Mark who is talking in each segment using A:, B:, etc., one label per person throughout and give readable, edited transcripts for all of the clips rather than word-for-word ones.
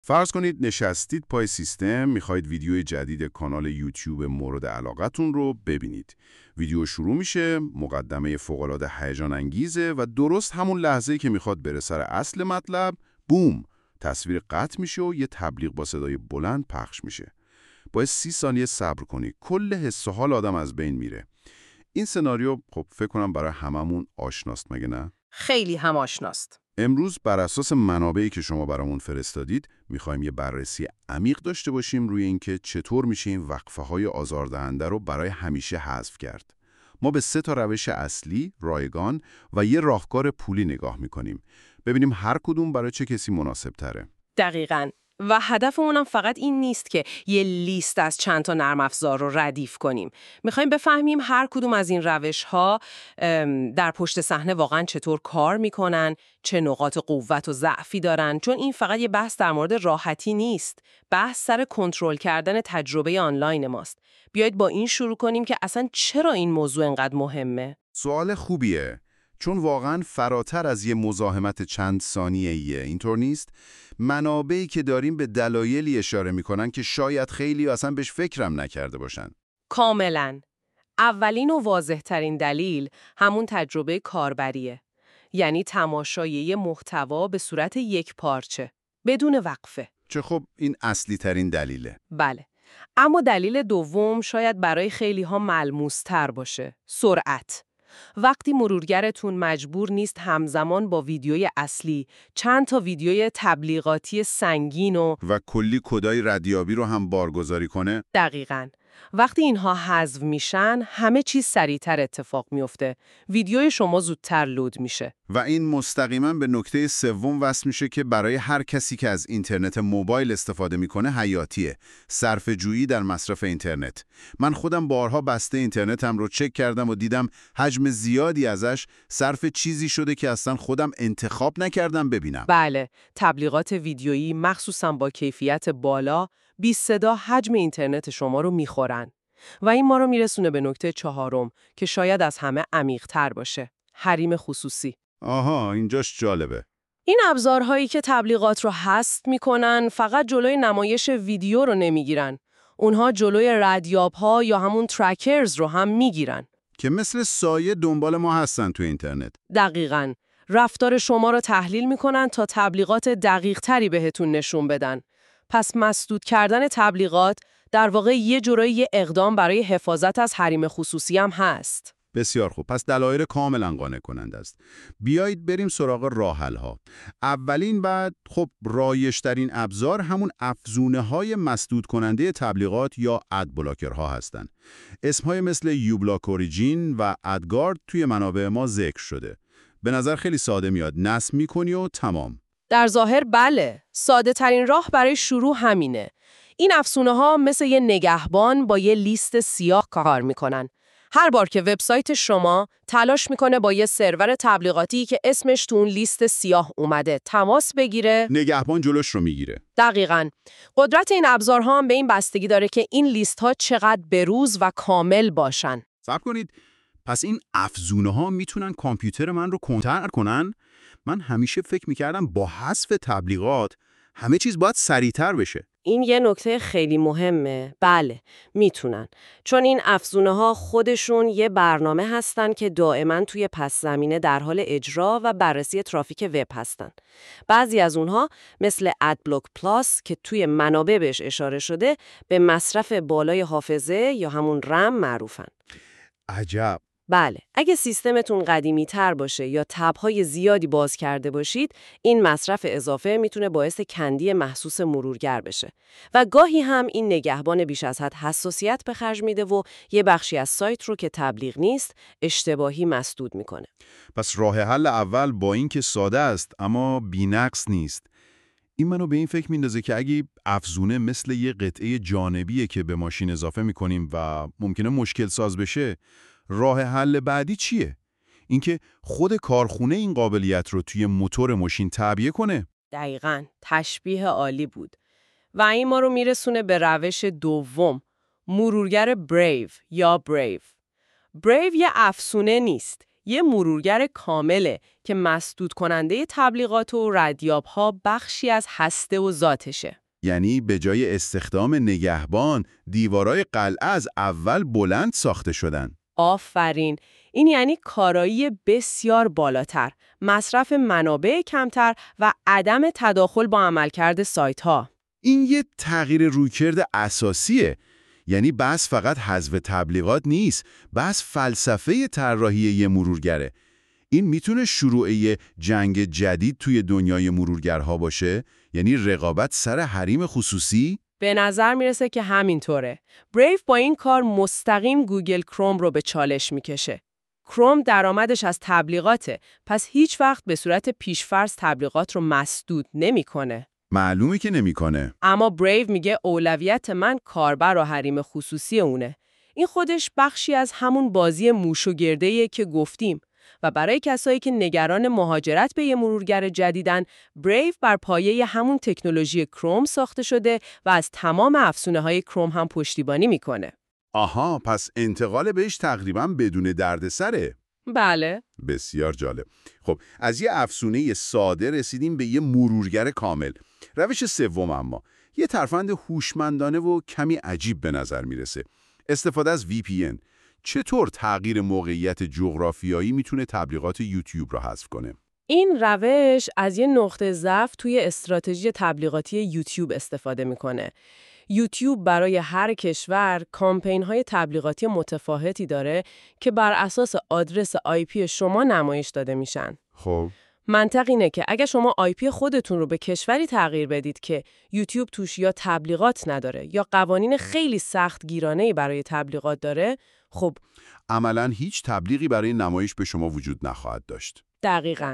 A: فرض کنید نشستید پای سیستم، میخواید ویدیوی جدید کانال یوتیوب مورد علاقتون رو ببینید. ویدیو شروع میشه، مقدمه فوق‌العاده هیجان انگیزه و درست همون لحظه‌ای که میخواد بره سر اصل مطلب، بوم، تصویر قطع میشه و یه تبلیغ با صدای بلند پخش میشه. باید 30 ثانیه صبر کنی، کل حس و حال آدم از بین میره. این سناریو خب فکر کنم برای هممون آشناست، مگه نه؟
B: خیلی هم آشناست.
A: امروز بر اساس منابعی که شما برامون فرستادید میخوایم یه بررسی عمیق داشته باشیم روی اینکه چطور میشه این وقفه‌های آزاردهنده رو برای همیشه حذف کرد. ما به 3 تا روش اصلی، رایگان و یه راهکار پولی نگاه میکنیم. ببینیم هر کدوم برای چه کسی مناسب تره.
B: دقیقاً. و هدفمونم فقط این نیست که یه لیست از چند تا نرم افزار رو ردیف کنیم. میخوایم بفهمیم هر کدوم از این روش‌ها در پشت صحنه واقعاً چطور کار میکنن، چه نقاط قوت و ضعفی دارن، چون این فقط یه بحث در مورد راحتی نیست. بحث سر کنترل کردن تجربه آنلاین ماست. بیایید با این شروع کنیم که اصلاً چرا این موضوع انقدر مهمه.
A: سوال خوبیه. چون واقعاً فراتر از یه مزاحمت چند ثانیه‌ایه، اینطور نیست؟ منابعی که داریم به دلایلی اشاره میکنن که شاید خیلی اصلا بهش فکرم نکرده باشن.
B: کاملاً. اولین و واضح‌ترین دلیل همون تجربه کاربریه. یعنی تماشای یه محتوا به صورت یک پارچه، بدون وقفه.
A: چه خب این اصلی ترین دلیله.
B: بله. اما دلیل دوم شاید برای خیلی ها ملموس‌تر باشه. سرعت. وقتی مرورگرتون مجبور نیست همزمان با ویدیوی اصلی چند تا ویدیوی تبلیغاتی سنگین و
A: کلی کدای ردیابی رو هم بارگذاری کنه.
B: دقیقاً. وقتی اینها حذف میشن، همه چیز سریعتر اتفاق میفته. ویدیوی شما زودتر لود میشه.
A: و این مستقیما به نکته سوم وصل میشه که برای هر کسی که از اینترنت موبایل استفاده میکنه حیاتیه. صرفه‌جویی در مصرف اینترنت. من خودم بارها بسته اینترنتم رو چک کردم و دیدم حجم زیادی ازش صرف چیزی شده که اصلا خودم انتخاب نکردم ببینم.
B: بله، تبلیغات ویدیویی مخصوصا با کیفیت بالا بی صدا حجم اینترنت شما رو میخورن. و این ما رو میرسونه به نکته چهارم که شاید از همه عمیق‌تر باشه. حریم خصوصی.
A: آها، اینجاش جالبه.
B: این ابزارهایی که تبلیغات رو حذف میکنن فقط جلوی نمایش ویدیو رو نمیگیرن. اونها جلوی ردیاب‌ها یا همون ترکرز رو هم میگیرن.
A: که مثل سایه دنبال ما هستن تو اینترنت.
B: دقیقاً. رفتار شما رو تحلیل میکنن تا تبلیغات دقیق تری بهتون نشون بدن. پس مسدود کردن تبلیغات در واقع یه جورایی اقدام برای حفاظت از حریم خصوصی هم هست.
A: بسیار خوب. پس دلایل کاملا قانع کننده است. بیایید بریم سراغ راه حل‌ها. اولین بعد خب رایج‌ترین ابزار همون افزونه‌های مسدود کننده تبلیغات یا اد بلاکرها هستن. اسم‌های مثل یوبلاک اوریجین و ادگارد توی منابع ما ذکر شده. به نظر خیلی ساده میاد. نصب می‌کنی و تمام.
B: در ظاهر بله، ساده ترین راه برای شروع همینه. این افزونه‌ها مثل یه نگهبان با یه لیست سیاه کار میکنن. هر بار که وبسایت شما تلاش میکنه با یه سرور تبلیغاتی که اسمش تو اون لیست سیاه اومده تماس بگیره،
A: نگهبان جلوش رو میگیره.
B: دقیقاً. قدرت این ابزارها هم به این بستگی داره که این لیست‌ها چقدر بروز و کامل باشن.
A: صبر کنید. پس این افزونه‌ها میتونن کامپیوتر من رو کنترل کنن؟ من همیشه فکر میکردم با حذف تبلیغات همه چیز باید سریعتر بشه.
B: این یه نکته خیلی مهمه. بله، میتونن. چون این افزونه‌ها خودشون یه برنامه هستن که دائما توی پس زمینه در حال اجرا و بررسی ترافیک وب هستن. بعضی از اونها مثل ادبلاک پلاس که توی منابع بهش اشاره شده به مصرف بالای حافظه یا همون رم معروفن.
A: عجب.
B: بله، اگه سیستمتون قدیمی تر باشه یا تب‌های زیادی باز کرده باشید، این مصرف اضافه میتونه باعث کندی محسوس مرورگر بشه. و گاهی هم این نگهبان بیش از حد حساسیت به خرج میده و یه بخشی از سایت رو که تبلیغ نیست، اشتباهی مسدود میکنه.
A: پس راه حل اول با این که ساده است اما بی‌نقص نیست. این منو به این فکر میندازه که اگه افزونه مثل یه قطعه جانبیه که به ماشین اضافه میکنیم و ممکنه مشکل ساز بشه، راه حل بعدی چیه؟ اینکه خود کارخونه این قابلیت رو توی موتور ماشین تعبیه کنه.
B: دقیقاً، تشبیه عالی بود. و این ما رو میرسونه به روش دوم، مرورگر بریو یا بریو. بریو یه افزونه نیست، یه مرورگر کامله که مسدود کننده تبلیغات و ردیاب‌ها بخشی از هسته و ذاتشه.
A: یعنی به جای استخدام نگهبان، دیوارای قلعه از اول بلند ساخته شدن.
B: آفرین. این یعنی کارایی بسیار بالاتر، مصرف منابع کمتر و عدم تداخل با عملکرد سایت‌ها.
A: این یه تغییر رویکرد اساسیه. یعنی بس فقط حذف تبلیغات نیست، بس فلسفه طراحی یه مرورگره. این میتونه شروع یه جنگ جدید توی دنیای مرورگرها باشه؟ یعنی رقابت سر حریم خصوصی؟
B: به نظر میرسه که همینطوره. بریو با این کار مستقیم گوگل کروم رو به چالش میکشه. کروم درآمدش از تبلیغاته، پس هیچ وقت به صورت پیشفرض تبلیغات رو مسدود نمیکنه.
A: معلومه که نمیکنه.
B: اما بریو میگه اولویت من کاربر و حریم خصوصی اونه. این خودش بخشی از همون بازی موش و گرده‌ایه که گفتیم. و برای کسایی که نگران مهاجرت به یه مرورگر جدیدن، بریو بر پایه همون تکنولوژی کروم ساخته شده و از تمام افزونه‌های کروم هم پشتیبانی میکنه.
A: آها، پس انتقال بهش تقریباً بدون دردسره.
B: بله.
A: بسیار جالب. خب، از یه افزونه ساده رسیدیم به یه مرورگر کامل. روش سوم اما یه ترفند هوشمندانه و کمی عجیب به نظر میرسه. استفاده از VPN. چطور تغییر موقعیت جغرافیایی میتونه تبلیغات یوتیوب را حذف کنه؟
B: این روش از یه نقطه ضعف توی استراتژی تبلیغاتی یوتیوب استفاده میکنه. یوتیوب برای هر کشور کامپین‌های تبلیغاتی متفاوتی داره که بر اساس آدرس IP شما نمایش داده میشن.
A: خب
B: منطق اینه که اگه شما IP خودتون رو به کشوری تغییر بدید که یوتیوب توش یا تبلیغات نداره یا قوانین خیلی سخت گیرانه‌ای برای تبلیغات داره، خب
A: عملاً هیچ تبلیغی برای نمایش به شما وجود نخواهد داشت.
B: دقیقاً.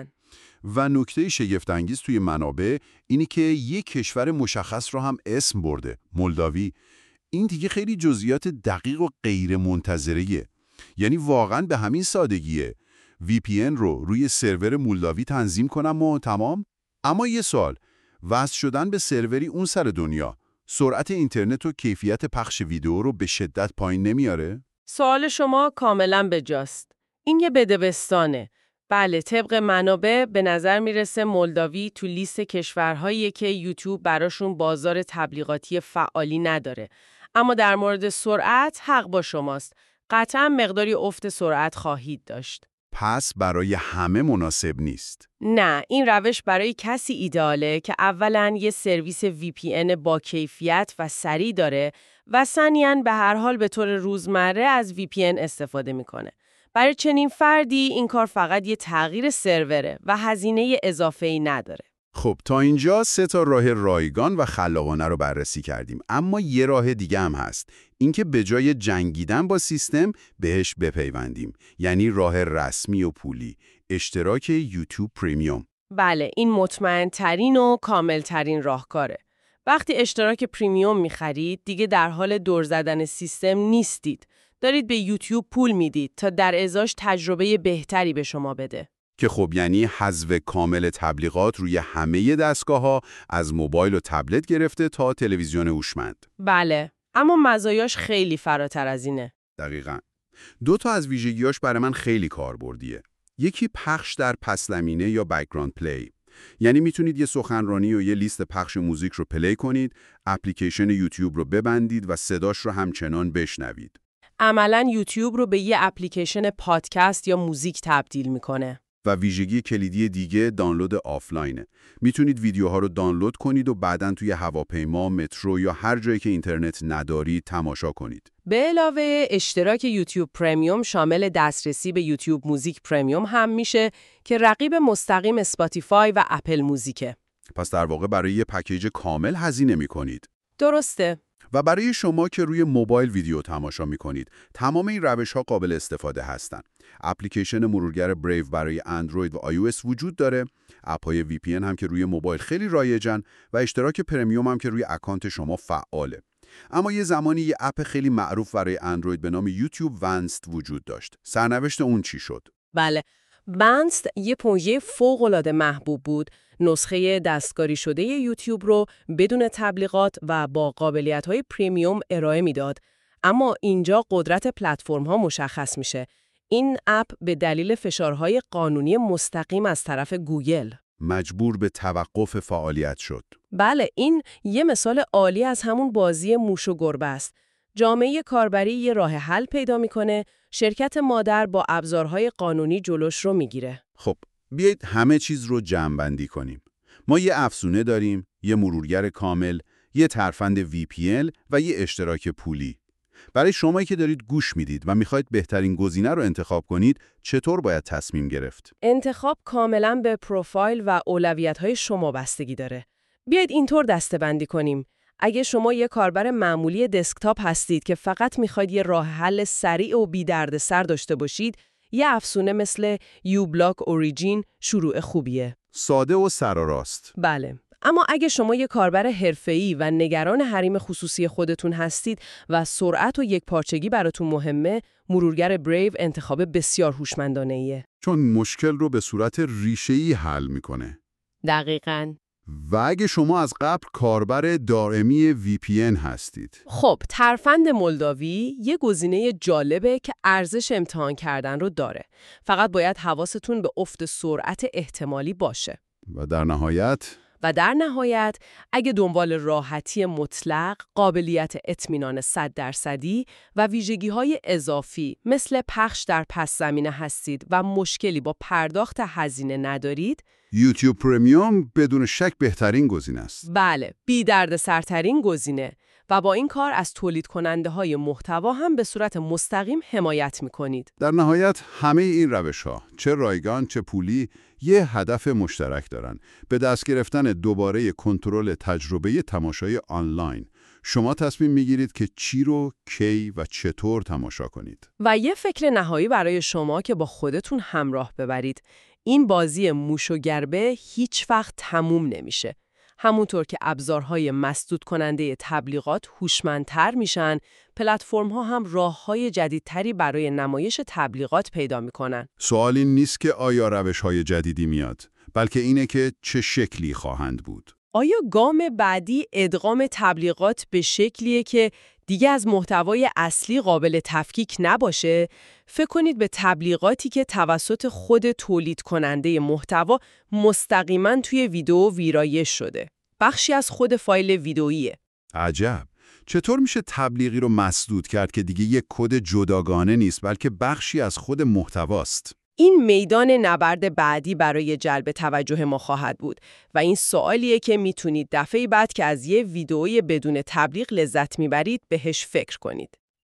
A: و نکته شگفت‌انگیز توی منابع اینی که یک کشور مشخص رو هم اسم برده، مولداوی. این دیگه خیلی جزئیات دقیق و غیر منتظریه. یعنی واقعاً به همین سادگیه. VPN رو روی سرور مولداوی تنظیم کنم و تمام؟ اما یه سوال، وصل شدن به سروری اون سر دنیا، سرعت اینترنت و کیفیت پخش ویدیو رو به شدت پایین نمیاره؟
B: سوال شما کاملاً بجاست. این یه بدبستانه. بله، طبق منابع به نظر میرسه مولداوی تو لیست کشورهاییه که یوتیوب براشون بازار تبلیغاتی فعالی نداره. اما در مورد سرعت حق با شماست. قطعاً مقداری افت سرعت خواهید داشت.
A: پس برای همه مناسب نیست.
B: نه، این روش برای کسی ایداله که اولاً یه سرویس VPN با کیفیت و سریع داره و ثانیاً به هر حال به طور روزمره از VPN استفاده میکنه. برای چنین فردی این کار فقط یه تغییر سروره و هزینه اضافه‌ای نداره.
A: خب تا اینجا 3 راه رایگان و خلاقانه رو بررسی کردیم، اما یه راه دیگه هم هست، اینکه به جای جنگیدن با سیستم بهش بپیوندیم، یعنی راه رسمی و پولی، اشتراک یوتیوب پریمیوم.
B: بله، این مطمئن ترین و کامل ترین راهکاره. وقتی اشتراک پریمیوم می‌خرید، دیگه در حال دور زدن سیستم نیستید. دارید به یوتیوب پول میدید تا در ازاش تجربه بهتری به شما بده.
A: که خب یعنی حذف کامل تبلیغات روی همه دستگاه‌ها، از موبایل و تبلت گرفته تا تلویزیون هوشمند.
B: بله، اما مزایاش خیلی فراتر از اینه.
A: دقیقاً. 2 از ویژگیاش برای من خیلی کاربردیه. یکی پخش در پس‌زمینه یا بک‌گراند پلی. یعنی میتونید یه سخنرانی و یه لیست پخش موزیک رو پلی کنید، اپلیکیشن یوتیوب رو ببندید و صداش رو همچنان بشنوید.
B: عملاً یوتیوب رو به یه اپلیکیشن پادکست یا موزیک تبدیل میکنه.
A: و ویژگی کلیدی دیگه دانلود آفلاینه. میتونید ویدیوها رو دانلود کنید و بعداً توی هواپیما، مترو یا هر جایی که اینترنت ندارید تماشا کنید.
B: به علاوه اشتراک یوتیوب پریمیوم شامل دسترسی به یوتیوب موزیک پریمیوم هم میشه که رقیب مستقیم اسپاتیفای و اپل موزیکه.
A: پس در واقع برای یه پکیج کامل هزینه میکنید.
B: درسته.
A: و برای شما که روی موبایل ویدیو تماشا می‌کنید، تمام این روش‌ها قابل استفاده هستند. اپلیکیشن مرورگر بریو برای اندروید و iOS وجود داره، اپ‌های VPN هم که روی موبایل خیلی رایجن و اشتراک پرمیوم هم که روی اکانت شما فعاله. اما یه زمانی یه اپ خیلی معروف برای اندروید به نام یوتیوب ونست وجود داشت. سرنوشت اون چی شد؟
B: بله، ونست یه پروژه فوق‌العاده محبوب بود. نسخه دستکاری شده یوتیوب رو بدون تبلیغات و با قابلیت‌های پریمیوم ارائه میداد. اما اینجا قدرت پلتفرم‌ها مشخص میشه. این اپ به دلیل فشارهای قانونی مستقیم از طرف گوگل
A: مجبور به توقف فعالیت شد.
B: بله، این یه مثال عالی از همون بازی موش و گربه است. جامعه کاربری یه راه حل پیدا میکنه، شرکت مادر با ابزارهای قانونی جلوش رو میگیره.
A: خب، بیایید همه چیز رو جمع‌بندی کنیم. ما یه افزونه داریم، یه مرورگر کامل، یه ترفند VPN و یه اشتراک پولی. برای شمایی که دارید گوش میدید و میخواید بهترین گزینه رو انتخاب کنید، چطور باید تصمیم گرفت؟
B: انتخاب کاملاً به پروفایل و اولویت‌های شما بستگی داره. بیایید اینطور دسته‌بندی کنیم. اگه شما یه کاربر معمولی دسکتاپ هستید که فقط میخواید یه راه حل سریع و بی دردسر داشته باشید، یه افزونه مثل یوبلاک اوریجین شروع خوبیه.
A: ساده و سرراست.
B: بله. اما اگه شما یه کاربر حرفه‌ای و نگران حریم خصوصی خودتون هستید و سرعت و یکپارچگی براتون مهمه، مرورگر بریو انتخاب بسیار هوشمندانه‌ایه.
A: چون مشکل رو به صورت ریشه‌ای حل میکنه.
B: دقیقاً.
A: و اگه شما از قبل کاربر دائمی VPN هستید.
B: خب، ترفند مولداوی یه گزینه جالبه که ارزش امتحان کردن رو داره. فقط باید حواستون به افت سرعت احتمالی باشه.
A: و در نهایت
B: اگه دنبال راحتی مطلق، قابلیت اطمینان 100% و ویژگی‌های اضافی مثل پخش در پس زمینه هستید و مشکلی با پرداخت هزینه ندارید،
A: یوتیوب پرمیوم بدون شک بهترین گزینه است.
B: بله، بی دردسرترین گزینه و با این کار از تولید کننده های محتوا هم به صورت مستقیم حمایت می‌کنید.
A: در نهایت همه این روش‌ها، چه رایگان چه پولی، یه هدف مشترک دارن: به دست گرفتن دوباره کنترل تجربه تماشای آنلاین. شما تصمیم میگیرید که چی رو، کی و چطور تماشا کنید.
B: و یه فکر نهایی برای شما که با خودتون همراه ببرید. این بازی موش و گربه هیچ وقت تموم نمیشه. همونطور که ابزارهای مسدود کننده تبلیغات هوشمندتر میشن، پلتفرم‌ها هم راه‌های جدیدتری برای نمایش تبلیغات پیدا میکنن.
A: سوال این نیست که آیا روش‌های جدیدی میاد، بلکه اینه که چه شکلی خواهند بود.
B: آیا گام بعدی ادغام تبلیغات به شکلیه که دیگه از محتوای اصلی قابل تفکیک نباشه؟ فکر کنید به تبلیغاتی که توسط خود تولید کننده محتوا مستقیما توی ویدیو ویرایش شده. بخشی از خود فایل ویدئوییه.
A: عجب. چطور میشه تبلیغی رو مسدود کرد که دیگه یک کد جداگانه نیست، بلکه بخشی از خود محتواست؟
B: این میدان نبرد بعدی برای جلب توجه ما خواهد بود و این سوالیه که میتونید دفعه بعد که از یه ویدئوی بدون تبلیغ لذت میبرید بهش فکر کنید.